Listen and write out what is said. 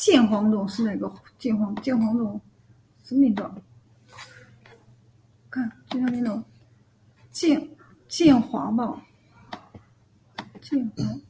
剑黄种是哪个剑黄种是哪个？看就像那种剑黄吧，剑黄。